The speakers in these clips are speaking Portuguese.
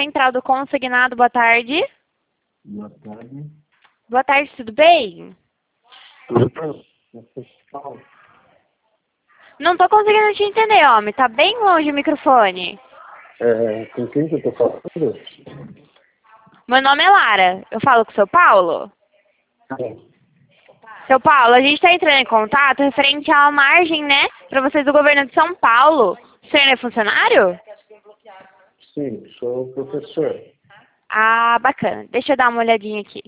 Central do Consignado, boa tarde. Boa tarde. Boa tarde, tudo bem? Tudo bem? Paulo. Não tô conseguindo te entender, homem. Tá bem longe o microfone. Com quem que eu tô falando? Meu nome é Lara. Eu falo com o seu Paulo? É. Seu Paulo, a gente tá entrando em contato referente à margem, né? Pra vocês do governo de São Paulo. O senhor é funcionário? Sim, sou professor. Ah, bacana. Deixa eu dar uma olhadinha aqui.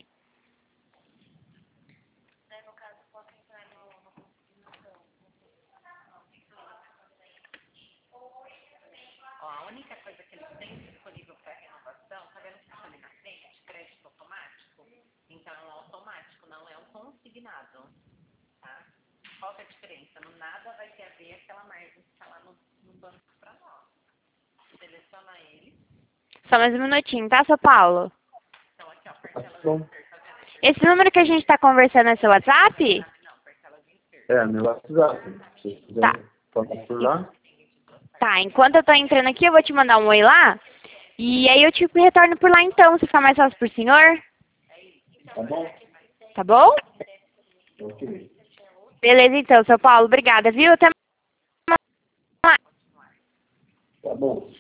Ó, a única coisa que eles têm disponível para renovação, tá vendo que está ali na frente, crédito automático? Então é um automático, não é um consignado, tá? Qual que é a diferença? No nada vai ter a ver aquela margem que está lá no banco para nós. Seleciona ele. Só mais um minutinho, tá, seu Paulo? Então aqui, ó, parcela Bom, vencer, tá vendo? Esse número que a gente tá conversando é seu WhatsApp? Não, parcela vencer. meu WhatsApp. Se vocês Tá. quiserem falar por lá. Tá, enquanto eu tô entrando aqui, eu vou te mandar um oi lá. E aí eu te retorno por lá então, se ficar mais fácil pro senhor. Tá bom? Tá bom? Ok. Beleza então, seu Paulo. Obrigada, viu? Até mais. Tá bom.